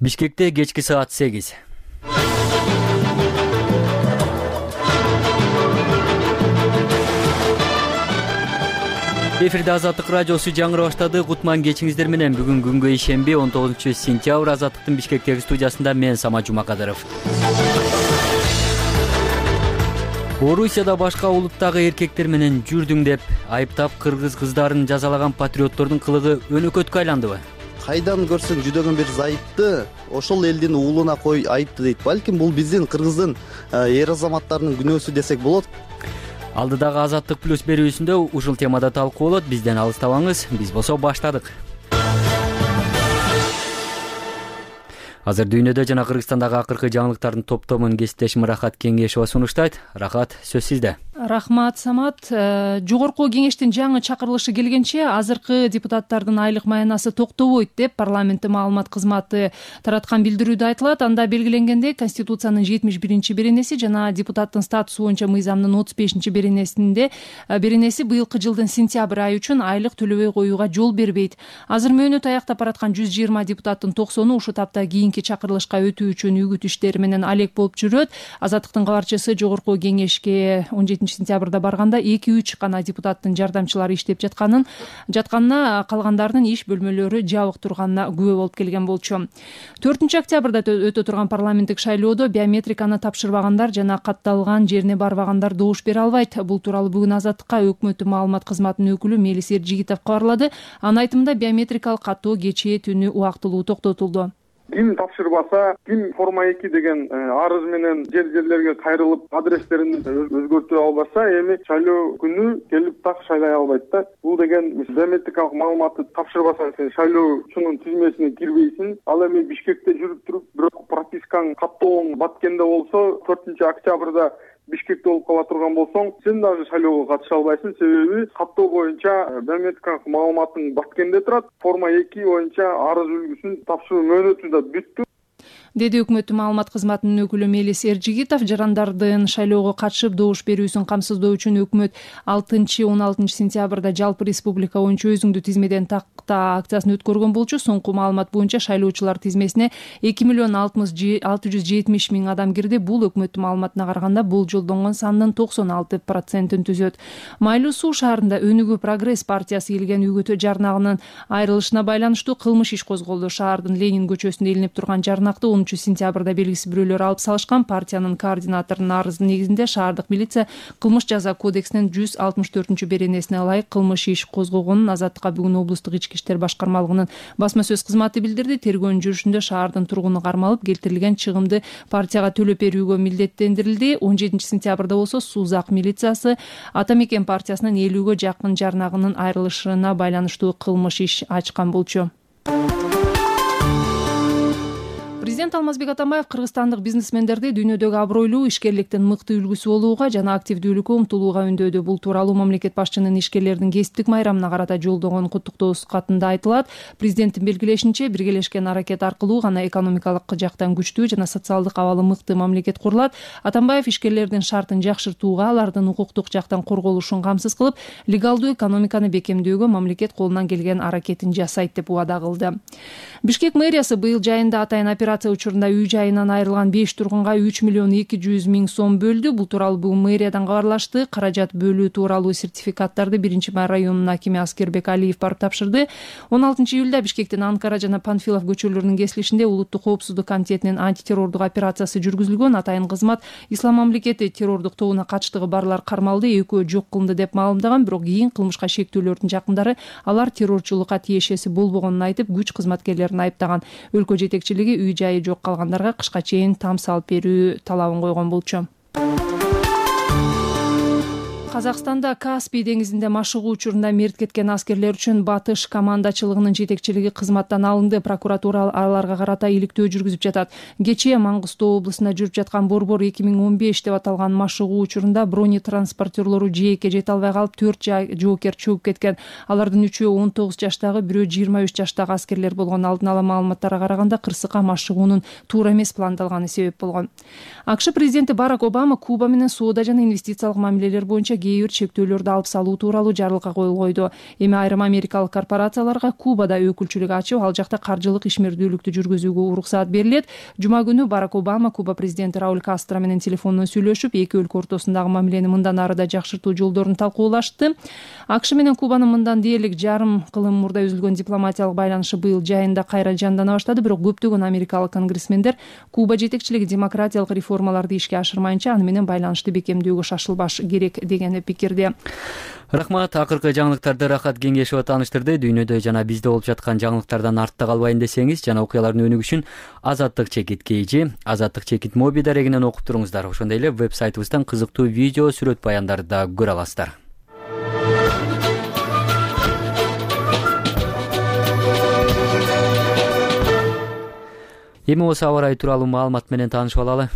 Бишкекте кечки саат 8. Эфирде Азаттык радиосу жаңыра баштады. Кутман кечиңиздер менен. Бүгүн күнгө ишемби 19-сентябрь Азаттыктын Бишкектеги студиясында мен Самат Жумакадыров. Орусияда башка улуттагы эркектер менен жүрдүң деп айыптап кыргыз кыздарын жазалаган патриоттордун кылыгы өнөкөткө айландыбы? Кайдан көрсөң жүдөгөн бир зайыпты ошол элдин уулуна кой айыпты дейт. Балким бул биздин кыргыздын эр азаматтарынын күнөөсү десек болот. Алдыдагы Азаттык плюс берүүсүндө ушул темада талкуу болот. Бизден алыстабаңыз. Биз болсо баштадык. Азыр дүйнөдө жана Кыргызстандагы акыркы жаңылыктардын топтомун кесиптешим Рахат Кеңешова сунуштайт. Рахат, сөз сизде. Рахмат, Самат. Жогорку кеңештин жаңы чакырылышы келгенче азыркы депутаттардын айлык маянасы токтобойт деп парламенттин маалымат кызматы тараткан билдирүүдө айтылат. Анда белгиленгендей, Конституциянын 71-беренеси жана депутаттын статусу боюнча мыйзамдын 35-беренеси быйылкы жылдын сентябрь айы үчүн айлык төлөбөй коюуга жол бербейт. Азыр мөөнөт аяктап бараткан 120 депутаттын 90-у ушу тапта кийинки чакырылышка өтүү үчүн үгүт иштери менен алек болуп жүрөт. Азаттыктын кабарчысы жогорку кеңешке 17-сентябрда барганда 2-3 гана депутаттын жардамчылары иштеп жатканына, калгандарынын иш бөлмөлөрү жабык турганына күбө болуп келген болчу. 4-октябрда өтө турган парламенттик шайлоодо биометриканы тапшырбагандар жана катталган жерине барбагандар добуш бере албайт. Бул тууралуу бүгүн Азаттыкка өкмөттүн маалымат кызматынын өкүлү Мелис Эржигитов кабарлады. Анын айтымында биометрикалык каттоо кечээ түнү убактылуу токтотулду. Ким тапшырбаса, ким форма 2 деген арыз менен жерлерге кайрылып адрестерин өзгөртө албаса, эми шайлоо күнү келип так шайлай албайт да. Бул деген биометрикалык маалыматты тапшырбасаң, сен шайлоочунун тизмесине кирбейсиң. Ал эми Бишкекте жүрүп туруп, бирок пропискаң каттооң Баткенде болсо, 4-октябрда Бишкекте болуп кала турган болсоң, сен дагы шайлоого катыша албайсың. Себеби каттоо боюнча биометрикалык маалыматың Баткенде турат. Форма 2 боюнча арыз үлгүсүн тапшыруу мөөнөтү да бүттү, деди өкмөттүн маалымат кызматынын өкүлү Мелис Эржигитов. Жарандардын шайлоого катышып добуш берүүсүн камсыздоо үчүн өкмөт 6-16-сентябрда жалпы республика боюнча өзүңдү тизмеден такта акциясын өткөргөн болчу. Соңку маалымат боюнча шайлоочулар тизмесине 2,670,000 адам кирди. Бул өкмөттүн маалыматына караганда бул жолдонгон сандын 96%-ын түзөт. Майлуу Суу шаарында Өнүгүү Прогресс партиясы келген үгүт жарнагынын айрылышына байланыштуу кылмыш иш козголду. Шаардын Ленин көчөсүндө илинип турган жарнакты 10-сентябрда белгисиз бирөөлөр алып салышкан. Партиянын координаторунун арызы негизинде шаардык милиция кылмыш жаза кодексинин 164-беренесине ылайык кылмыш иш козгогонун Азаттыкка бүгүн облустук ички иштер башкармалыгынын басма сөз кызматы билдирди. Тергөөнүн жүрүшүндө шаардын тургуну кармалып, келтирилген чыгымды партияга төлөп берүүгө милдеттендирилди. 17-сентябрда болсо Сузак милициясы Ата Мекен партиясынын 50-гө жакын жарнагынын айрылышына байланыштуу кылмыш иш ачкан болчу. Президент Алмазбек Атамбаев кыргызстандык бизнесмендерди дүйнөдөгү абройлуу ишкерликтин мыкты үлгүсү болууга жана активдүүлүккө умтулууга үндөдү. Бул тууралуу мамлекет башчынын ишкерлердин кесиптик майрамына карата жолдогон куттуктоо катында айтылат. Президенттин белгилешинче, биргелешкен аракет аркылуу гана экономикалык жактан күчтүү жана социалдык абалы мыкты мамлекет курулат. Атамбаев ишкерлердин шартын жакшыртууга, алардын укуктук жактан корголушун камсыз кылып, легалдуу экономиканы бекемдөөгө мамлекет колунан келген аракетин жасайт деп убада кылды. Бишкек мэриясы быйыл жайында атайын операция учурунда үй жайынан айрылган 5 тургунга 3,2 миллион сом бөлдү. Бул тууралуу бүгүн мэриядан кабарлашты. Каражат бөлүү тууралуу сертификаттарды 1-май районунун акими Аскербек Алиев барып тапшырды. 16-июлда Бишкектин Анкара жана Панфилов көчөлөрүнүн кесилишинде улуттук коопсуздук комитетинин антитеррордук операциясы жүргүзүлгөн. Атайын кызмат Ислам мамлекети террордук тобуна катыштыгы барлар кармалды, экөө жок кылынды деп маалымдаган. Бирок кийин кылмышка шектүүлөрдүн жакындары алар террорчулукка тиешеси болбогонун айтып, күч кызматкерлерин айыптаган. Өлкө жетекчилиги үй жайы жок калгандарга кышка чейин там салып берүү талабын койгон болчу. Казакстанда Каспий деңизинде машыгуу учурунда мерт кеткен аскерлер үчүн батыш командачылыгынын жетекчилиги кызматтан алынды. Прокуратура аларга карата иликтөө жүргүзүп жатат. Кечээ Маңгыстоо облусунда жүрүп жаткан Борбор 2015 деп аталган машыгуу учурунда бронетранспортерлору жээкке жете албай калып 4 жоокер чөгүп кеткен. Алардын 3-өө 19 жаштагы, бирөө 23 жаштагы аскерлер болгон. Алдын ала маалыматтарга караганда кырсыкка машыгуунун туура эмес пландалганы себеп болгон. АКШ президенти Барак Обама Куба менен соода жана инвестициялык мамилелер боюнча кээ бир чектөөлөрдү алып салуу тууралуу жарлыкка кол койду. Эми айрым америкалык корпорацияларга Кубада өкүлчүлүк ачып, ал жакта каржылык ишмердүүлүктү жүргүзүүгө уруксаат берилет. Жума күнү Барак Обама Куба президенти Рауль Кастро менен телефондон сүйлөшүп, эки өлкө ортосундагы мамилени мындан ары да жакшыртуу жолдорун талкуулашты. АКШ менен Кубанын мындан дээрлик жарым кылым мурда үзүлгөн дипломатиялык байланышы быйыл жайында кайра жандана баштады, бирок көптөгөн америкалык конгрессмендер Куба жетекчилиги демократиялык реформаларды ишке ашырмайынча аны менен байланышты бекемдөөгө шашылбаш керек деген пикирде. Рахмат, акыркы жаңылыктарды Рахат Кеңешова тааныштырды. Дүйнөдө жана бизде болуп жаткан жаңылыктардан артта калбайын десеңиз жана окуялардын өнүгүшүн Азаттык чекит KG, Азаттык чекит моби дарегинен окуп туруңуздар. Ошондой эле веб-сайтыбыздан кызыктуу видео, сүрөт баяндарды да көрө аласыздар. Эми осы аба ырайы тууралуу маалымат менен таанышып алалы.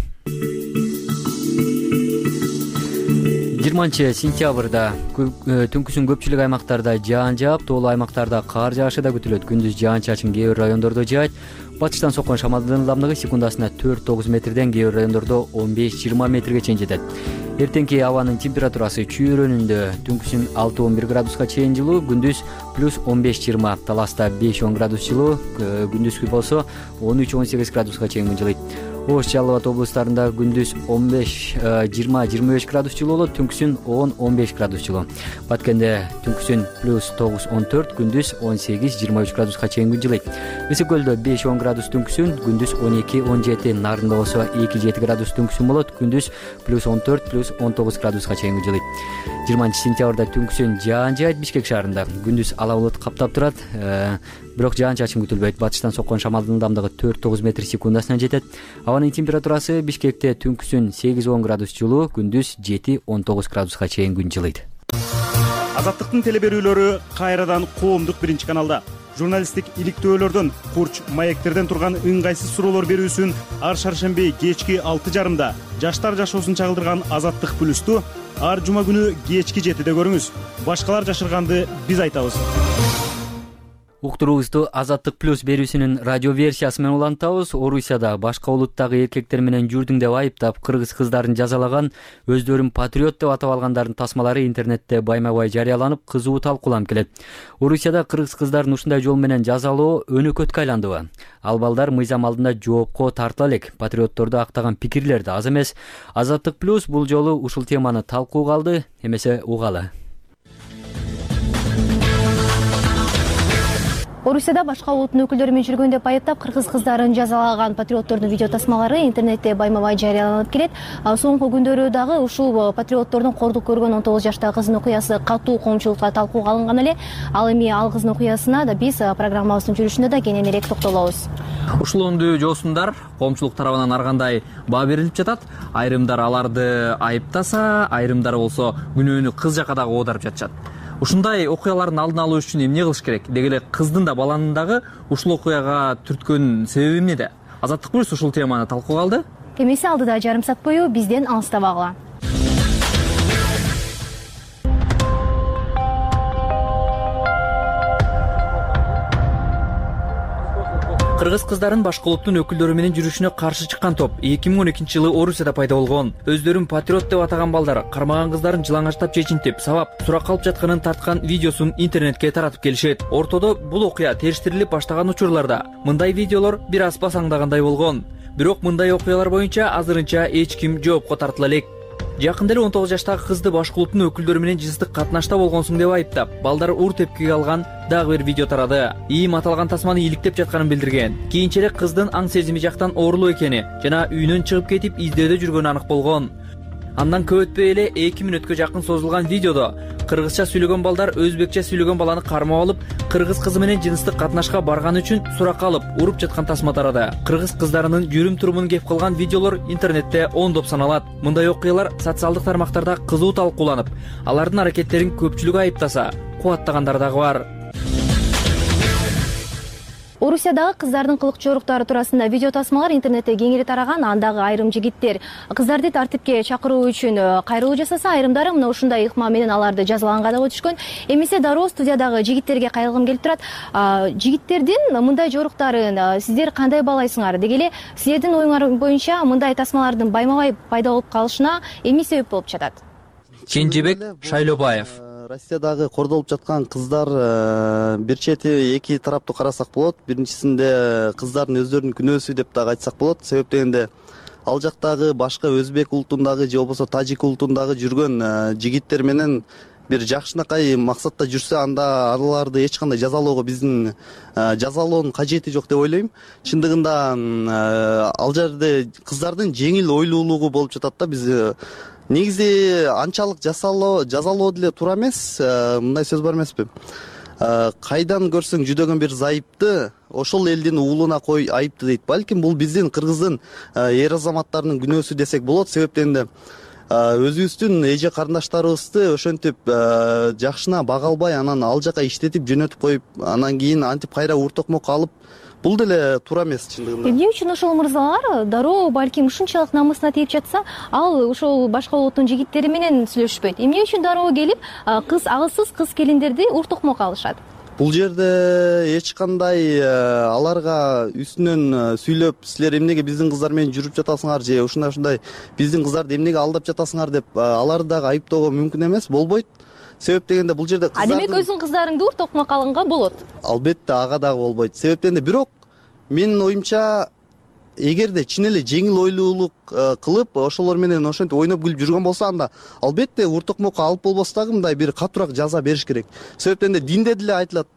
20 сентябрда түнкүсүн көпчүлүк аймактарда жаан жаап, тоолуу аймактарда кар жаашы да күтүлөт. Күндүз жаан-чачын кээ бир райондордо жаайт. Батыштан соккон шамалдын ылдамдыгы секундасына 4-9 метрден, кээ бир райондордо 15-20 метрге чейин жетет. Эртеңки абанын температурасы чүйрөнүндө түнкүсүн 6-11 градуска чейин жылуу, күндүз плюс 15-20, таласта 5-10 градус жылуу, күндүзгү болсо 13-18 градуска чейин жылыйт. Ош, Жалал Абад облустарында күндүз 15-20-25 градус жылуу болот, түнкүсүн 10-15 градус жылуу. Баткенде түнкүсүн плюс 9-14, күндүз 18-23 градуска чейин жылыйт. Ысык көлдө 5-10 градус түнкүсүн, күндүз 12-17, Нарында болсо 2-7 градус түнкүсүн болот, күндүз плюс 14 плюс 19 градуска чейин жылыйт. 20 сентябрда түнкүсүн жаан жаайт Бишкек шаарында. Күндүз ала булут каптап турат, бирок жаан-чачын күтүлбөйт. Батыштан соккон шамалдын ылдамдыгы 4-9 метр секундасына жетет. Абанын температурасы Бишкекте түнкүсүн 8-10 градус жылуу, күндүз 7-19 градуска чейин күн жылыйт. Азаттыктын телеберүүлөрү кайрадан коомдук биринчи каналда. Журналисттик иликтөөлөрдөн, курч маектерден турган ыңгайсыз суроолор берүүсүн ар шаршемби кечки 6:30 жаштар жашоосун чагылдырган Азаттык плюсту ар жума күнү кечки 7-де көрүңүз. Башкалар жашырганды биз айтабыз. Уктуруубузду Азаттык плюс берүүсүнүн радио версиясы менен улантабыз. Орусияда башка улуттагы эркектер менен жүрдүң деп айыптап, кыргыз кыздарын жазалаган, өздөрүн патриот деп атап алгандардын тасмалары интернетте байма-бай жарыяланып, кызуу талкууланып келет. Орусияда кыргыз кыздарын ушундай жол менен жазалоо өнөкөткө айландыбы? Ал балдар мыйзам алдында жоопко тартыла элек. Патриотторду актаган пикирлер да аз эмес. Азаттык плюс бул жолу ушул теманы талкууга алды, эмесе угалы. Орусияда башка улуттун өкүлдөрү менен жүргөн деп айыптап, кыргыз кыздарын жазалаган патриоттордун видео тасмалары интернетте байма-бай жарыяланып келет. Соңку күндөрү дагы ушул патриоттордун кордук көргөн 19 жаштагы кыздын окуясы катуу коомчулукка талкууга алынган эле. Ал эми ал кыздын окуясына да биз программабыздын жүрүшүндө да кененирээк токтолобуз. Ушул оңдуу жоосундар коомчулук тарабынан ар кандай баа берилип жатат. Айрымдар аларды айыптаса, айрымдары болсо күнөөнү кыз жакка дагы оодарып жатышат. Ушундай окуялардын алдын алуу үчүн эмне кылыш керек? Деги эле кыздын да баланын дагы ушул окуяга түрткөн себеби эмнеде? Азаттык плюс ушул теманы талкууга алды. Кемеси алдыда жарым саат бою бизден алыстабагыла. Кыргыз кыздарын башка улуттун өкүлдөрү менен жүрүшүнө каршы чыккан топ 2012-жылы Орусияда пайда болгон. Өздөрүн патриот деп атаган балдар кармаган кыздарын жылаңачтап чечинтип, сабап, суракка алып жатканын тарткан видеосун интернетке таратып келишет. Ортодо бул окуя териштирилип баштаган учурларда мындай видеолор бир аз басаңдагандай болгон. Бирок мындай окуялар боюнча азырынча эч ким жоопко тартыла элек. Жакында эле 19 жаштагы кызды башка улуттун өкүлдөрү менен жыныстык катнашта болгонсуң деп айыптап, балдар ур тепкиге алган дагы бир видео тарады. Ийим аталган тасманы иликтеп жатканын билдирген. Кийинчерээк кыздын аң сезими жактан оорулуу экени жана үйүнөн чыгып кетип издөөдө жүргөнү анык болгон. Андан көп өтпөй эле 2 мүнөткө жакын созулган видеодо кыргызча сүйлөгөн балдар өзбекче сүйлөгөн баланы кармап алып, кыргыз кызы менен жыныстык катнашка барганы үчүн суракка алып, уруп жаткан тасма тарады. Кыргыз кыздарынын жүрүм-турумун кеп кылган видеолор интернетте оңдоп саналат. Мындай окуялар социалдык тармактарда кызуу талкууланып, алардын аракеттерин көпчүлүк айыптаса, кубаттагандар дагы бар. Орусиядагы кыздардын кылык жоруктары туурасында видео тасмалар интернетте кеңири тараган. Андагы айрым жигиттер кыздарды тартипке чакыруу үчүн кайрылуу жасаса, айрымдары мына ушундай ыкма менен аларды жазаланга да өтүшкөн. Эмесе дароо студиядагы жигиттерге кайрылгым келип турат. Жигиттердин мындай жоруктарын сиздер кандай баалайсыңар? Деги эле силердин оюңар боюнча мындай тасмалардын байма-бай пайда болуп калышына эмне себеп болуп жатат? Кенжебек Шайлобаев. Россиядагы кордолуп жаткан кыздар бир чети эки тараптуу карасак болот. Биринчисинде кыздардын өздөрүнүн күнөөсү деп дагы айтсак болот. Себеп дегенде ал жактагы башка өзбек улутундагы же болбосо тажик улутундагы жүргөн жигиттер менен бир жакшынакай максатта жүрсө, анда аларды эч кандай жазалоого биздин жазалоонун кажети жок деп ойлойм. Чындыгында ал жерде кыздардын жеңил ойлуулугу болуп жатат да. Биз негизи анчалык жазалоо деле туура эмес. Мындай сөз бар эмеспи? Кайдан көрсөң жүдөгөн бир зайыпты ошол элдин уулуна кой айыпты дейт. Балким бул биздин кыргыздын эр азаматтарынын күнөөсү десек болот. Себеп дегенде өзүбүздүн эже карындаштарыбызды ошентип жакшына бага албай, анан ал жака иштетип жөнөтүп коюп, анан кийин антип кайра уртокмок алып, бул деле туура эмес чындыгында. Эмне үчүн ошол мырзалар дароо балким ушунчалык намысына тийип жатса, ал ошол башка улуттун жигиттери менен сүйлөшпөйт? Эмне үчүн дароо келип агылсыз кыз келиндерди уртокмок алышат? Бул жерде эч кандай аларга үстүнөн сүйлөп, силер эмнеге биздин кыздар менен жүрүп жатасыңар же ушундай биздин кыздарды эмнеге алдап жатасыңар деп аларды дагы айыптоого мүмкүн эмес, болбойт. Себеп дегенде бул жерде кыздардын... Демек өзүң кыздарыңды уртокмок алганга болот? Албетте, ага дагы болбойт. Себеп дегенде бирок менин оюмча, эгерде чын эле жеңил ойлуулук кылып, ошолор менен ошентип ойноп күлүп жүргөн болсо, анда албетте уртокмокко алып болбосо дагы мындай бир катуураак жаза бериш керек. Себеп дегенде динде деле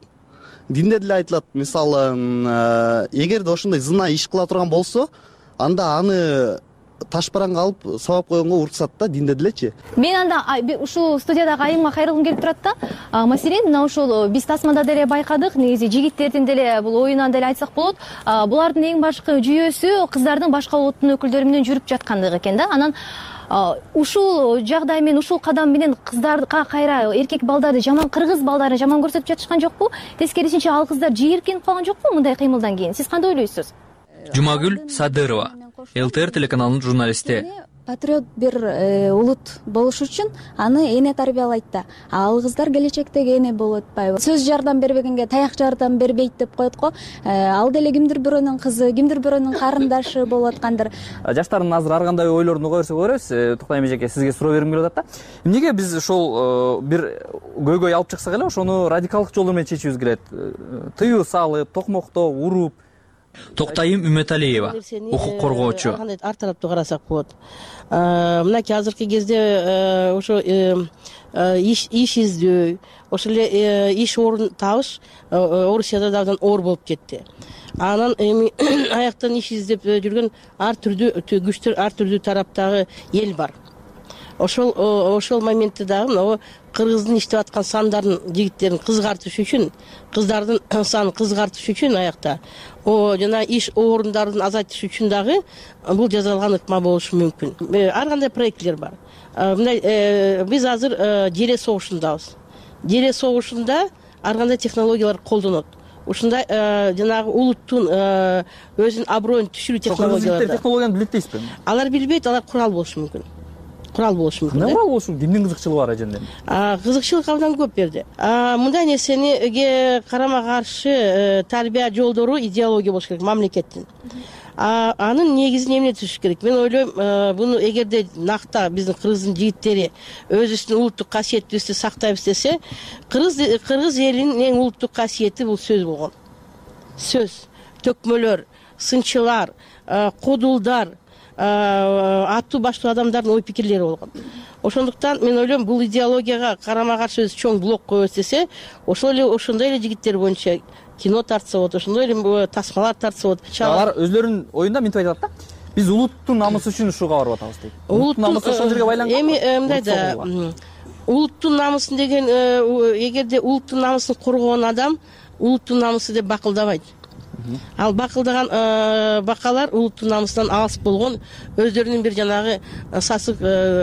айтылат. Мисалы, эгерде ошондой зына иш кыла турган болсо, анда аны таш бараңга алып сабап койгонго уруксат да, динде делечи. Мен анда ушул студиядагы айымга кайрылгым келип турат да. Маселен, мына ушул биз тасмада деле байкадык, негизи жигиттердин деле бул оюнан деле айтсак болот. Булардын эң башкы жүйөсү кыздардын башка улуттун өкүлдөрү менен жүрүп жаткандыгы экен да. Анан ушул жагдай менен, ушул кадам менен кыздарга кайра эркек балдарды жаман, кыргыз балдарын жаман көрсөтүп жатышкан жокпу? Тескерисинче ал кыздар жийиркенип калган жокпу мындай кыймылдан кийин? Сиз кандай ойлойсуз? Жумагүл Садырова, ЛТР телеканалынын журналисти. Патриот бир улут болуш үчүн аны эне тарбиялайт да. Ал кыздар келечектеги эне болуп атпайбы? Сөз жардам бербегенге таяк жардам бербейт деп коет го. Ал деле кимдир бирөөнүн кызы, кимдир бирөөнүн карындашы болуп аткандыр. Жаштардын азыр ар кандай ойлорун уга берсек көрөбүз. Туктай эжеке, сизге суроо бергим келип атат да. Эмнеге биз ошол бир көйгөй алып чыксак эле, ошону радикалдык жолдор менен чечүүбүз келет? Тыюу салып, токмоктоо, уруп. Токтайым Үмөталиева, укук коргоочу. Ар тараптуу карасак болот. Мынакей азыркы кезде ошо иш издөө, ошол эле иш орун табыш Орусияда да абдан оор болуп кетти. Анан эми аяктан иш издеп жүргөн ар түрдүү күчтөр, ар түрдүү тараптагы эл бар. Ошол моментте дагы мына кыргыздын иштеп аткан сандарын, жигиттерин кызгартыш үчүн, кыздардын санын кызгартыш үчүн аякта жана иш орундарын азайтыш үчүн дагы бул жазалган ыкма болушу мүмкүн. Ар кандай проектлер бар. Мындай биз азыр желе согушундабыз. Желе согушунда ар кандай технологиялар колдонот. Ушундай жанагы улуттун өзүнүн аброюн түшүрүү технологиялары. Технологияны билет дейсизби? Алар билбейт, алар курал болушу мүмкүн. Курал болушу мүмкүн. Кандай курал болушу? Кимдин кызыкчылыгы бар эженде? Кызыкчылык абдан көп берди. Мындай нерсеге карама каршы тарбия жолдору идеология болуш керек мамлекеттин. Анын негизин эмне түзүш керек? Мен ойлойм, буну эгерде накта биздин кыргыздын жигиттери өзүбүздүн улуттук касиетибизди сактайбыз десе, кыргыз элинин эң улуттук касиети бул сөз болгон. Сөз, төкмөлөр, сынчылар, кодулдар, аттуу баштуу адамдардын ой пикирлери болгон. Ошондуктан мен ойлойм, бул идеологияга карама каршы чоң блок коебуз десе, ошондой эле жигиттер боюнча кино тартса болот, ошондой эле тасмалар тартса болот. Алар өзлөрүнүн оюнда мынтип айтат да. Биз улуттун намысы үчүн ушуга барып атабыз дейт. Улуттун намысы ошол жерге байланган. Эми мындай да, улуттун намысын деген, эгерде улуттун намысын коргогон адам улуттун намысы деп бакылдабайт. Ал бакылдаган бакалар улуттун намысынан алыс болгон, өздөрүнүн бир жанагы сасык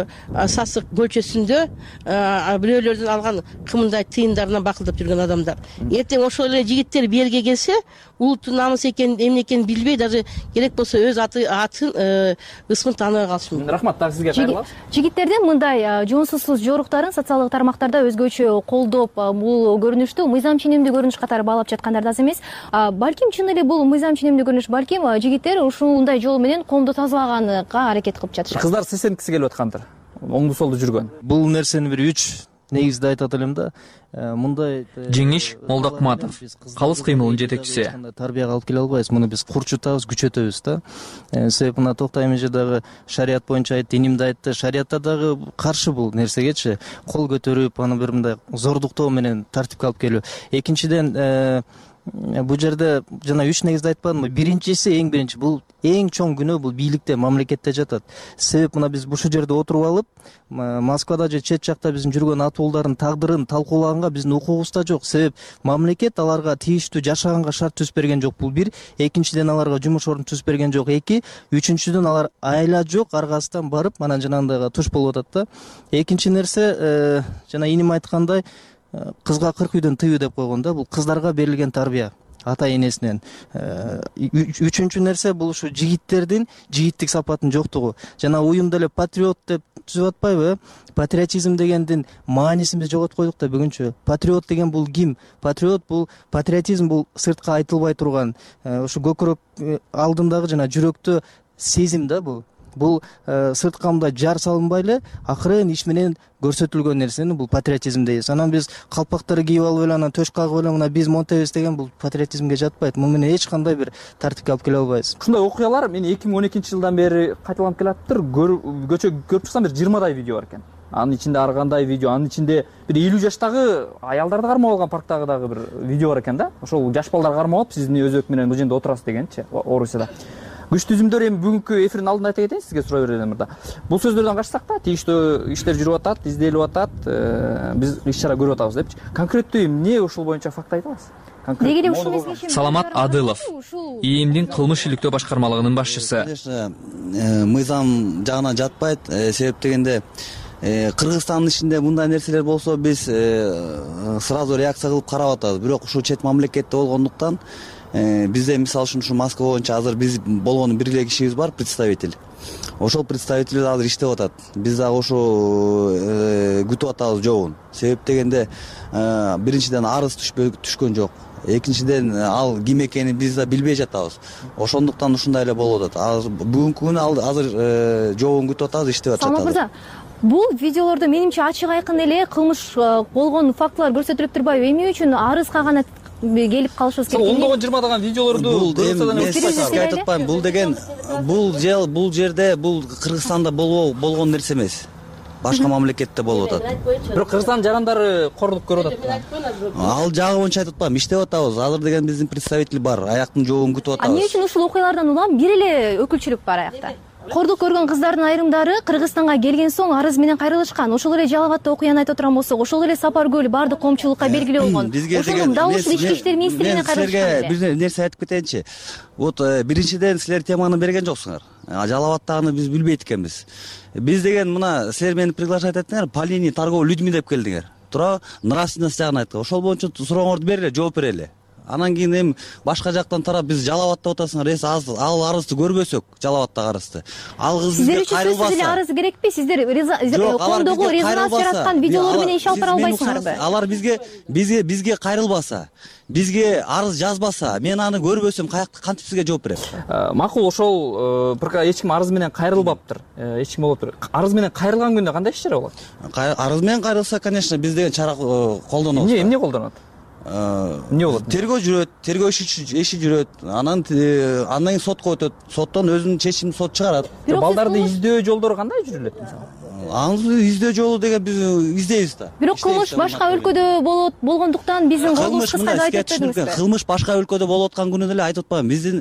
көлчөсүндө бирөөлөрдөн алган кымындай тыйындарына бакылдап жүргөн адамдар. Эртең ошол эле жигиттер биелге келсе, улуттун намысы экенин, эмне экенин билбей, даже керек болсо өз атын ысмын тааныбай калышы мүмкүн. Рахмат, так сизге кайрылабыз. Жигиттердин мындай жоонсуз жоруктарын социалдык тармактарда өзгөчө колдоп, бул көрүнүштү мыйзам ченемдүү көрүнүш катары баалап жаткандар да аз эмес. Балким чын эле бул мыйзам ченемдүү көрүнүш, балким жигиттер ушундай жол менен коомду тазалаганга аракет кылып жатышат. Кыздар сесенткиси келип аткандыр. оңду солду жүргөн. Бул нерсени бир 3 негизде айтат элем да. Мындай Жеңиш Молдокматов, калыс кыймылынын жетекчиси. Тарбияга алып келе албайбыз, муну биз курчутабыз, күчөтөбүз да. Себеп мына Токтой эже дагы шарият боюнча айтты, динимде айтты, шариятта дагы каршы бул нерсегечи. Кол көтөрүп, аны бир мындай зордуктоо менен тартипке алып келүү. Экинчиден бул жерде жана 3 негизде айтпадымбы? Биринчиси, эң биринчи, бул эң чоң күнөө бул бийликте, мамлекетте жатат. Себеп мына биз ушул жерде отуруп алып, Москвада же чет жакта биздин жүргөн ата уулдардын тагдырын талкуулаганга биздин укугубуз да жок. Себеп мамлекет аларга тийиштүү жашаганга шарт түзүп берген жок. Бул бир. Экинчиден аларга жумуш орун түзүп берген жок. 2. Үчүнчүдөн алар айла жок, аргасынан барып, анан жанагындайга туш болуп атат да. Экинчи нерсе, жана иним айткандай, кызга 40 үйдөн тыюу деп койгон да. Бул кыздарга берилген тарбия ата энесинен. Үчүнчү нерсе бул ушу жигиттердин жигиттик сапатынын жоктугу. Жана уюм деле патриот деп түзүп атпайбы? Патриотизм дегендин маанисин биз жоготуп койдук да бүгүнчө. Патриот деген бул ким? Патриот бул, патриотизм бул сыртка айтылбай турган, ушу көкүрөк алдындагы жана жүрөктө сезим да бул. Бул сыртка мындай жар салынбай эле акырын иш менен көрсөтүлгөн нерсени бул патриотизм дейбиз. Анан биз калпактарды кийип алып эле анан төш кагып эле мына биз монтебиз деген бул патриотизмге жатпайт. Муну менен эч кандай бир тартипке алып келе албайбыз. Ушундай окуялар мени 2012-жылдан бери кайталанып келатыптыр. Көчө көрүп турсам бир 20дай видео бар экен. Анын ичинде ар кандай видео, анын ичинде бир 50 жаштагы аялдарды кармап алган парктагы дагы бир видео бар экен да. Ошол жаш балдар кармап алып, сиздин өзөк менен бул жерде отурасыз дегенчи, Орусияда. Күчтүү үзүмдөр эми бүгүнкү эфирдин алдында айта кетейин сизге, суроо берелим мырда. Бул сөздөрдөн качсак да, тийиштүү иштер жүрүп атат, изделип атат, биз иш-чара көрүп атабыз депчи. Конкреттүү эмне ушул боюнча факт айта аласыз? Деги эле ушул мезгилче Саламат Адылов, ИИМдин кылмыш иликтөө башкармалыгынын башчысы. Конечно, мыйзам жагынан жатпайт. Себеп дегенде Кыргызстандын ичинде мындай нерселер болсо биз сразу реакция кылып карап атабыз. Бирок ушул чет мамлекетте болгондуктан бизде мисалы үчүн ушу Москва боюнча азыр биз болгон бир эле кишибиз бар, представитель. Ошол представитель азыр иштеп атат. Биз дагы ошо күтүп атабыз жообун. Себеп дегенде биринчиден арыз түшкөн жок. Экинчиден ал ким экенин биз да билбей жатабыз. Ошондуктан ушундай эле болуп атат. Бүгүнкү күнү азыр жообун күтүп атабыз, иштеп атат. Саламат мырза, бул видеолордо менимче ачык айкын эле кылмыш болгон фактылар көрсөтүлүп турбайбы? Эмне үчүн арызга гана келип калышыбыз керек? Ондогон 20даган видеолорду сизге айтып атпайм. Бул деген бул жерде бул Кыргызстанда болгон нерсе эмес. Башка мамлекетте болуп атат. Бирок Кыргызстан жарандары кордук көрүп атат. Ал жагы боюнча айтып атпайм, иштеп атабыз. Азыр деген биздин представитель бар, аяктын жообун күтүп атабыз. Эмне үчүн ушул окуялардан улам бир эле өкүлчүлүк бар аякта? Кордук көргөн кыздардын айрымдары Кыргызстанга келген соң арыз менен кайрылышкан. Ошол эле Жалал Абадта окуяны айтып турган болсок, ошол эле Сапар Көл бардык коомчулукка белгилүү болгон. Ошондон дал ушул ички иштер министрлигине кайрылышкан. Бир нерсе айтып кетейинчи. Вот биринчиден силер теманы берген жоксуңар. Жалал Абадтагыны биз билбейт экенбиз. Биз деген мына силер мени приглашать этиңер, по линии торговый людьми деп келдиңер. Тура нравственность жагын айттык. Ошол боюнча сурооңорду берели, жооп берели. Анан кийин эми башка жактан тарап биз Жалал Абадта отасыңар, ал арызды көрбөсөк, Жалал Абадтагы арызды. Ал кыз бизге кайрылбаса. Сиздер үчүн арыз керекпи? Сиздер коомдогу резонанс жараткан видеолор менен иш алып бара албайсыңарбы? Алар бизге кайрылбаса, бизге арыз жазбаса, мен аны көрбөсөм, кантип сизге жооп берем? Макул, ошол эч ким арыз менен кайрылбаптыр. Эч ким болуптур. Арыз менен кайрылган күндө кандай иш-чара болот? Арыз менен кайрылса, конечно, биз деген чара колдонобуз. Эмне колдонот? Эмне болот? Тергөө жүрөт, тергөө иши жүрөт. Анан кийин сотко өтөт. Соттон өзүнүн чечимин сот чыгарат. Балдарды издөө жолдору кандай жүрүлөт мисалы? Аны издөө жолу деген биз издейбиз да. Бирок кылмыш башка өлкөдө болгондуктан биздин колубуз кыска деп айтып атпайбызбы? Кылмыш башка өлкөдө болуп аткан күнү деле айтып атпайм. Биздин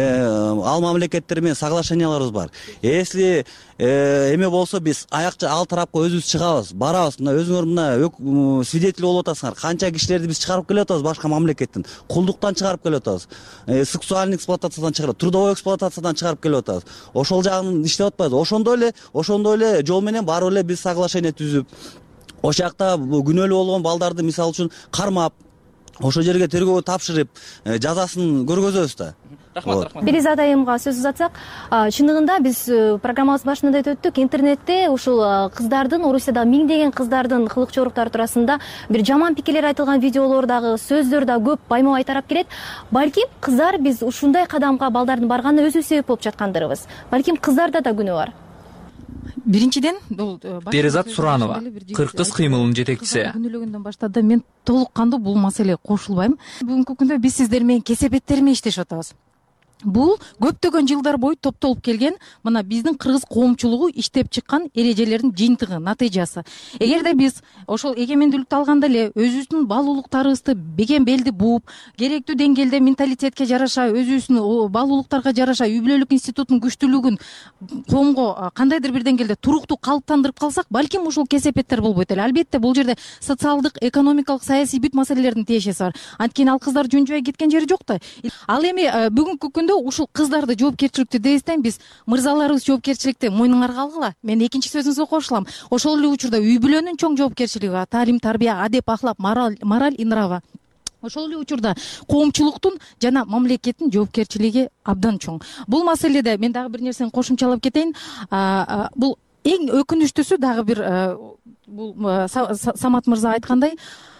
ал мамлекеттер менен соглашенияларыбыз бар. Если эме болсо биз ал тарапка өзүбүз чыгабыз, барабыз. Мына өзүңөр мына свидетель болуп атасыңар. Канча кишилерди биз чыгарып келип атабыз башка мамлекеттен. Кулдуктан чыгарып келип атабыз. Сексуальный эксплуатациядан чыгарып, трудовой эксплуатациядан чыгарып келип атабыз. Ошол жагын иштеп атпайбыз. Ошондой эле жол менен барып эле биз соглашение түзүп, ошол жакта күнөөлүү болгон балдарды мисалы үчүн кармап, ошол жерге тергөөгө тапшырып, жазасын көргөзөбүз да. Рахмат. Беризат айымга сөз узатсак, чындыгында биз программабыз башында айтып өттүк, интернетте ушул кыздардын, Орусияда миңдеген кыздардын кылык жоруктары туурасында бир жаман пикирлер айтылган видеолор дагы, сөздөр да көп байма-бай тарап келет. Балким кыздар биз ушундай кадамга балдардын барганына өзүбүз себеп болуп жаткандырбыз. Балким кыздарда да күнөө бар. биринчиден бул Перизат Суранова, Кыркыз кыймылынын жетекчиси. Күнөөлөгөндөн баштап мен толук кандуу бул маселеге кошулбайм. Бүгүнкү күндө биз сиздер менен кесепеттерме иштешип атабыз. Бул көптөгөн жылдар бою топтолуп келген мына биздин кыргыз коомчулугу иштеп чыккан эрежелердин жыйынтыгы, натыйжасы. Эгерде биз ошол эгемендүүлүктү алганда эле өзүбүздүн баалуулуктарыбызды бекем белди бууп, керектүү деңгээлде менталитетке жараша, өзүбүздүн баалуулуктарга жараша үй бүлөлүк институттун күчтүүлүгүн коомго кандайдыр бир деңгээлде туруктуу калыптандырып калсак, балким ушул кесепеттер болбойт эле. Албетте бул жерде социалдык, экономикалык, саясий бүт маселелердин тиешеси бар. Анткени ал кыздар жөн жубай кеткен жери жок да. Ал эми бүгүнкү күндө ушул кыздарды жоопкерчиликтүү дээстен биз мырзаларыбыз жоопкерчиликти мойнуңарга алгыла. Мен экинчи сөзүңүзгө кошулам. Ошол эле учурда үй бүлөнүн чоң жоопкерчилиги бар. Таалим, тарбия, адеп, ахлак, мораль и нрава. Ошол эле учурда коомчулуктун жана мамлекеттин жоопкерчилиги абдан чоң. Бул маселеде мен дагы бир нерсени кошумчалап кетейин. Бул эң өкүнүчтүүсү дагы бир бул Самат мырза айткандай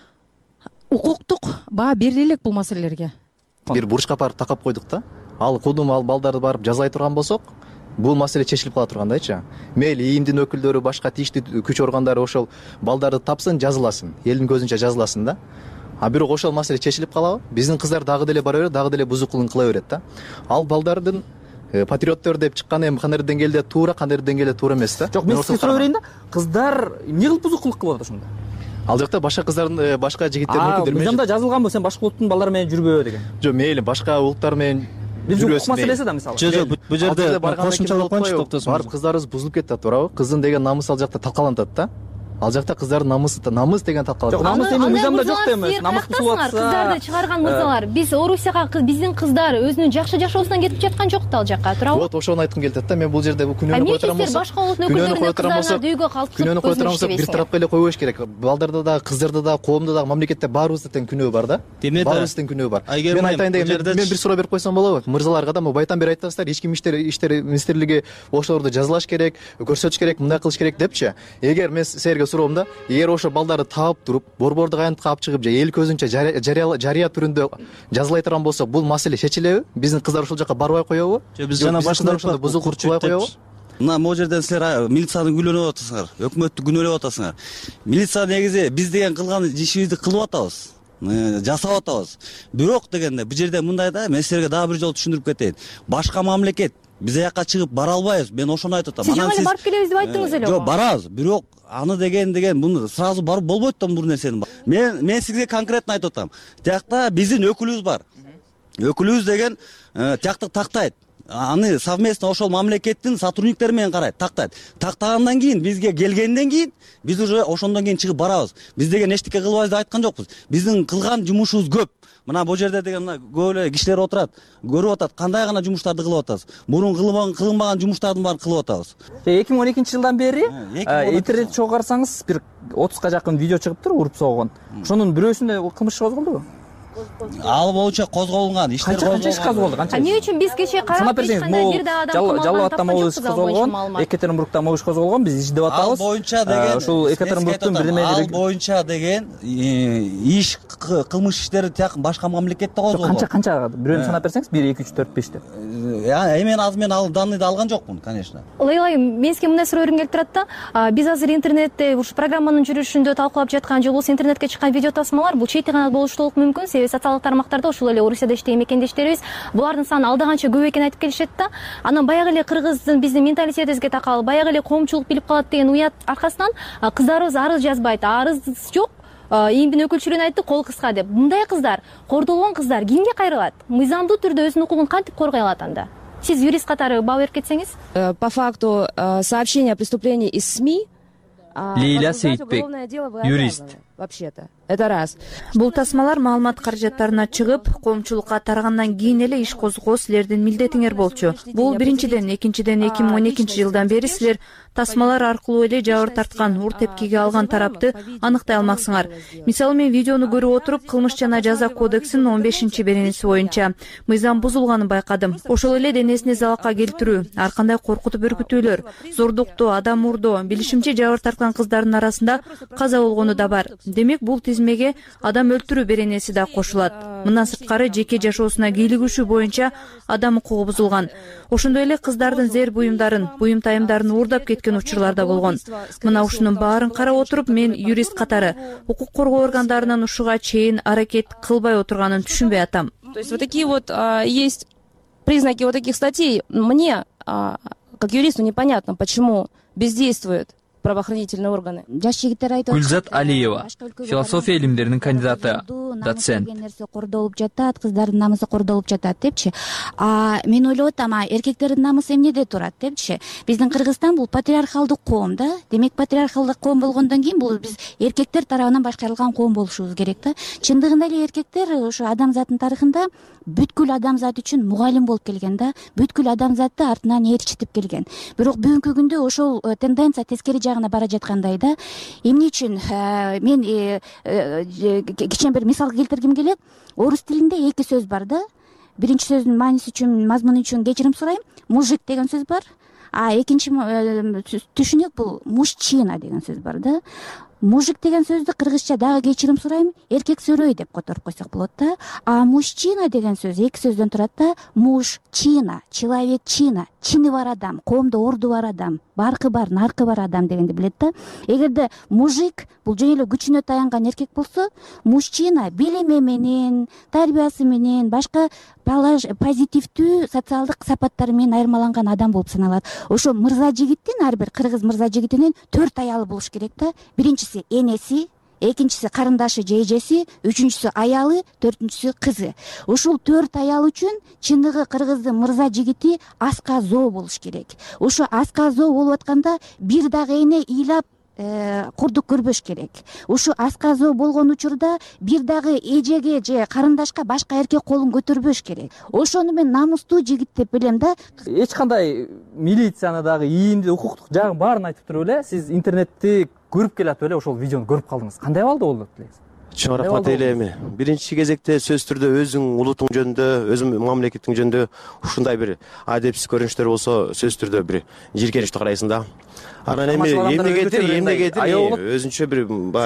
укуктук баа бериле элек бул маселелерге. Бир бурчка барып такап койдук да. Ал кудум ал балдарды барып жазалай турган болсок, бул маселе чечилип кала тургандайчы. Мейли ИИМдин өкүлдөрү, башка тийиштүү күч органдары ошол балдарды тапсын, жазыласын, элдин көзүнчө жазыласын да. А бирок ошол маселе чечилип калабы? Биздин кыздар дагы деле бара берет, дагы деле бузукулук кыла берет да. Ал балдардын патриоттор деп чыкканы эми кандайдыр деңгээлде туура, кандайдыр деңгээлде туура эмес да. Жок, мен сизге суроо берейин да. Кыздар эмне кылып бузукулук кылып атат ошондо? Ал жакта башка кыздардын, башка жигиттердин өкүлдөрү мыйзамда жазылганбы, сен башка улуттун балдары менен жүрбө деген? Жок, мейли башка улуттар менен бир маселеси да мисалы. Жок, бул жерде кошумчалап коюнчу, токтосуңуз. Барып кыздарыбыз бузулуп кетти, туурабы? Кыздын деген намысы ал жакта талкаланат да. Ал жакта кыздардын намыс деген талкаланат. Жок, намыс эми мыйзамда жок да эмес. Намыс бузулуп атса, кыздарды чыгарган мырзалар, биз Орусияга биздин кыздар өзүнүн жакшы жашоосунан кетип жаткан жок да ал жакка, туурабы? Вот ошону айткым келип атат да. Мен бул жерде бул күнөөнү кое турган болсом, башка улуттун өкүлдөрүнө кыздарына дөйгө калтырып күнөөнү кое турган болсок, бир тарапка эле койбош керек. Балдарда да, кыздарда да, коомдо да, мамлекетте баарыбызда тең күнөө бар да. Баарыбызда тең күнөө бар. Мен айтайын деген, мен бир суроо берип койсом болобу? Мырзаларга да, могу байтан бери айтасыздар, ички иштер министрлиги ошолорду жазалаш керек, көрсөтүш керек, мындай кылыш керек депчи. Эгер мен силерге суроом да, ошо балдарды таап туруп, борбордук аянтка алып чыгып же эл көзүнчө жарыя түрүндө жазалай турган болсок, бул маселе чечилеби? Биздин кыздар ушул жака барбай коебу? Же биз жана башында ошондо бузукулук кылбай коебу? Мына могу жерден силер милицияны күнөөлөп атасыңар, өкмөттү күнөөлөп атасыңар. Милиция негизи биз деген кылган ишибизди кылып атабыз, жасап атабыз. Бирок дегенде бул жерде мындай да, мен силерге дагы бир жолу түшүндүрүп кетейин. Башка мамлекет биз аяка чыгып бара албайбыз. Мен ошону айтып атам. Сиз жаңы эле барып келебиз деп айттыңыз эле. Жок, барабыз. Бирок аны деген муну сразу барып болбойт да бул нерсени. Мен сизге конкретно айтып атам. Тиякта биздин өкүлүбүз бар. Өкүлүбүз деген тиякты тактайт. Аны совместно ошол мамлекеттин сотрудниктери менен карайт, тактайт. Тактагандан кийин, бизге келгенден кийин, биз уже ошондон кийин чыгып барабыз. Биз деген эчтеке кылбайбыз деп айткан жокпуз. Биздин кылган жумушубуз көп. Мына бул жерде деген көп эле кишилер отурат, көрүп атат, кандай гана жумуштарды кылып атабыз. Мурун кылынбаган жумуштардын баарын кылып атабыз. 2012-жылдан бери интернет чогуу карасаңыз, бир 30га жакын видео чыгыптыр, уруп согон. Ошонун бирөөсүндө кылмыш козголдубу? Ал боюнча козголгон иштер канча иш козголду, канча? Эмне үчүн биз кечээ карап эчкандай бир да адам Жалал атта могу иш козголгон, Екатеринбургда могу иш козголгон, биз издеп атабыз. Ал боюнча деген ушул Екатеринбургдун ал боюнча деген иш кылмыш иштери тияк башка мамлекетте козголгон. Канча бирөөнү санап берсеңиз, 1 2 3 4 5 деп. Мен азыр мен ал данныйды алган жокмун, конечно. Лейлай, мен сизге мындай суроо бергим келип турат да. Биз азыр интернетте ушу программанын жүрүшүндө талкуулап жаткан же болбосо интернетке чыккан видео тасмалар бул чейти канал болушу толук мүмкүн. Себеби социалдык тармактарда ушул эле Орусияда иштеген мекендештерибиз булардын саны алда канча көп экенин айтып келишет да. Анан баягы эле кыргыздын биздин менталитетибизге такал, баягы эле коомчулук билип калат деген уят аркасынан кыздарыбыз арыз жазбайт. Арыз жок. ИИМдин өкүлчүлүгүнө айтты, кол кыска деп. Мындай кыздар, кордолгон кыздар кимге кайрылат? Мыйзамдуу түрдө өзүнүн укугун кантип коргой алат анда? Сиз юрист катары баа берип кетсеңиз? По факту сообщения о преступлении из СМИ. Лейла Сейитбек, юрист. Вообще-то. Это раз. Бул тасмалар маалымат каражаттарына чыгып, коомчулукка тарагандан кийин эле иш козгоо силердин милдетиңер болчу. Бул биринчиден, экинчиден 2012-жылдан бери силер тасмалар аркылуу эле жабыр тарткан, ур тепкиге алган тарапты аныктай алмаксыңар. Мисалы мен видеону көрүп отуруп, кылмыш жана жаза кодексинин 15-беренеси боюнча мыйзам бузулганын байкадым. Ошол эле денесине залалга келтирүү, ар кандай коркутуп үркүтүүлөр, зордуктоо, адам урдоо, билишимче жабыр тарткан кыздардын арасында каза болгону да бар. демек бул тизмеге адам өлтүрүү беренеси да кошулат. Мындан сырткары жеке жашоосуна кийлигишүү боюнча адам укугу бузулган. Ошондой эле кыздардын зер буюмдарын, буюм тайымдарын уурдап кеткен учурлар да болгон. Мына ушунун баарын карап отуруп, мен юрист катары укук коргоо органдарынын ушуга чейин аракет кылбай отурганын түшүнбөй атам. То есть вот такие вот есть признаки вот таких статей. Мне, как юристу, непонятно, почему бездействуют правоохранительные органы. Гүлзат Алиева, философия илимдеринин кандидаты, доцент. Нерсе кордолуп жатат, кыздардын намысы кордолуп жатат депчи. Мен ойлоп атам, эркектердин намысы эмнеде турат депчи. Биздин Кыргызстан бул патриархалдык коом да. Демек патриархалдык коом болгондон кийин бул биз эркектер тарабынан башкарылган коом болушубуз керек да. Чындыгында эле эркектер ошо адамзаттын тарыхында бүткүл адамзат үчүн мугалим болуп келген да. Бүткүл адамзатты артынан ээрчитип келген. Бирок бүгүнкү күндө ошол тенденция тескери жагына бара жаткандай да. Эмне үчүн мен кичине бир мисал келтиргим келет. Орус тилинде эки сөз бар да. Биринчи сөздүн мааниси үчүн, мазмуну үчүн кечирим сурайм. Мужик деген сөз бар. Экинчи түшүнүк бул мужчина деген сөз бар да. Мужик деген сөздү кыргызча дагы кечирим сурайм, эркек сөрөй деп которуп койсок болот да. Мужчина деген сөз эки сөздөн турат да. Мужчина, человекчина, чини бар адам, коомдо орду бар адам, баркы бар, наркы бар адам дегенди билет да. Эгерде мужик бул жөн эле күчүнө таянган эркек болсо, мужчина билими менен, тарбиясы менен, башка позитивдүү социалдык сапаттары менен айырмаланган адам болуп саналат. Ошо мырза жигиттин, ар бир кыргыз мырза жигитинин 4 аялы болуш керек да. Биринчиси энеси, экинчиси карындашы же эжеси, үчүнчүсү аялы, төртүнчүсү кызы. Ушул 4 аял үчүн чындыгы кыргыздын мырза жигити аска зоо болуш керек. Ошо аска зоо болуп атканда бир дагы эне ыйлап курдук көрбөш керек. Ушу аска зоо болгон учурда бир дагы эжеге же карындашка башка эркек колун көтөрбөш керек. Ошону мен намустуу жигит деп билем да. Эч кандай милицияны дагы ийимди укуктук жагын баарын айтып туруп эле сиз интернетти көрүп келатып эле ошол видеону көрүп калдыңыз. Кандай абалда болду элеңиз? Чоң рахмат элеме. Биринчи кезекте сөз түрдө өзүң улутуң жөнүндө, өзүң мамлекетиң жөнүндө ушундай бир адепсиз көрүнүштөр болсо сөз түрдө бир жийиркеничтүү карайсың да. Анан эмнегедир өзүнчө бир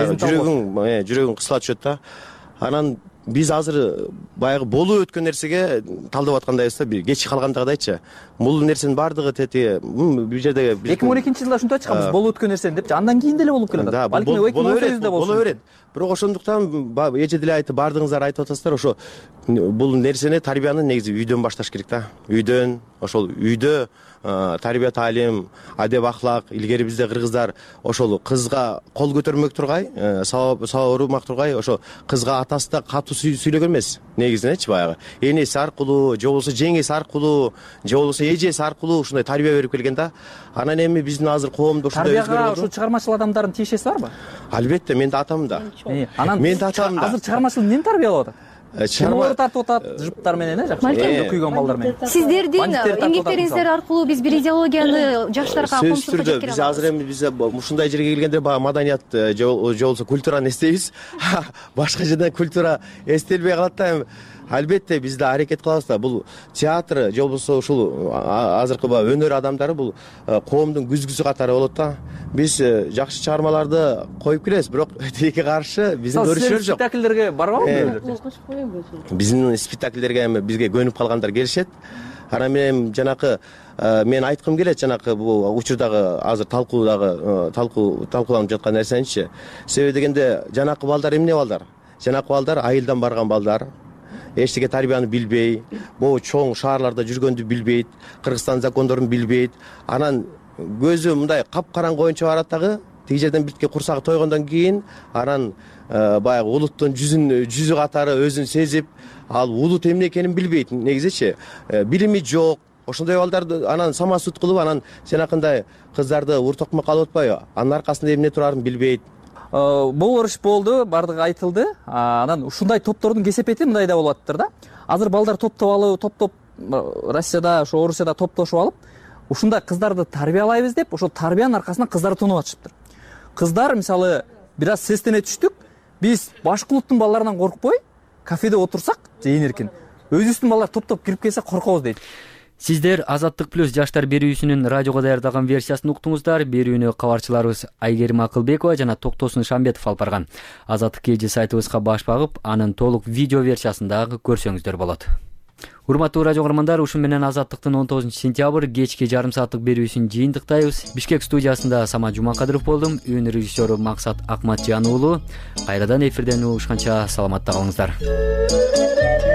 жүрөгүң кысыла түшөт да. Анан биз азыр баягы болуп өткөн нерсеге талдап аткандайбыз да, бир кеч калгандыгыдайчы. Бул нерсенин бардыгы тети бул жерде 2012-жылда ушинтип чыкабыз, болуп өткөн нерсени депчи. Андан кийин деле болуп келатат. Балким 2018-де болуп берет. Бирок ошондуктан эже деле айтып, бардыгыңыздар айтып атасыздар, ошо бул нерсени, тарбияны негизи үйдөн башташ керек да. Үйдөн, ошол үйдө тарбия таалим, адеп ахлак, илгери бизде кыргыздар ошол кызга кол көтөрмөк тургай, сабап урмак тургай, ошо кызга атасы да катуу сүйлөгөн эмес. Негизинечи баягы энеси аркылуу, же болбосо жеңеси аркылуу, же болбосо эжеси аркылуу ушундай тарбия берип келген да. Анан эми биздин азыр коомдо ушундай тарбияга ушу чыгармачыл адамдардын тиешеси барбы? Албетте, мен да атам да. Анан мен да атам да. Азыр чыгармачыл эмнени тарбиялап атат? Чыгармалар тартып атат, жыптар менен, жакшы күйгөн балдар менен. Сиздердин эмгектериңиздер аркылуу биз бир идеологияны жаштарга комсуп кетип биз азыр эми биз ушундай жерге келгенде баягы маданият же болбосо культураны эстейбиз. Башка жерден культура эстелбей калат да. Албетте биз да аракет кылабыз да. Бул театр же болбосо ушул азыркы өнөр адамдары бул коомдун күзгүсү катары болот да. Биз жакшы чыгармаларды коюп келебиз, бирок тилекке каршы биздин көрүшүбүз жок. Спектакльдерге барбабы? Биздин спектакльдерге эми бизге көнүп калгандар келишет. Анан мен жанакы мен айткым келет, жанакы бул учурдагы азыр талкууланып жаткан нерсеничи. Себеби дегенде жанакы балдар эмне балдар? Жанакы балдар айылдан барган балдар. Эчтеке тарбияны билбей, могу чоң шаарларда жүргөндү билбейт, Кыргызстан закондорун билбейт. Анан көзү мындай капкараңгы боюнча барат дагы, тиги жерден биртке курсагы тойгондон кийин анан баягы улуттун жүзү катары өзүн сезип, ал улут эмне экенин билбейт негизичи. Билими жок. Ошондой балдарды анан самасут кылып, анан жанакындай кыздарды уртокмокко алып атпайбы? Анын аркасында эмне турарын билбейт. Болор иш болду, бардыгы айтылды. Анан ушундай топтордун кесепети мындай да болуп атыптыр да. Азыр балдар топ Россияда, ошо Орусияда топтошуп алып, ушундай кыздарды тарбиялайбыз деп, ошол тарбиянын аркасынан кыздарды тонуп атышыптыр. Кыздар мисалы бир аз сестене түштүк, биз башка улуттун балдарынан коркпой, кафеде отурсак, же эркин, өзүбүздүн балдар топ кирип келсе коркобуз дейт. Сиздер Азаттык плюс жаштар берүүсүнүн радиого даярдалган версиясын уктуңуздар. Берүүнү кабарчыларыбыз Айгерим Акылбекова жана Токтосун Шамбетов алып барган. Азаттык KG сайтыбызга баш багып, анын толук видео версиясын дагы көрсөңүздөр болот. Урматтуу радио көрөрмандар, ушун менен Азаттыктын 19 сентябрь кечки жарым сааттык берүүсүн жыйынтыктайбыз. Бишкек студиясында Самат Жумакадыров болдум. Үн режиссеру Максат Акматжан уулу. Кайрадан эфирден угушканча саламатта калыңыздар.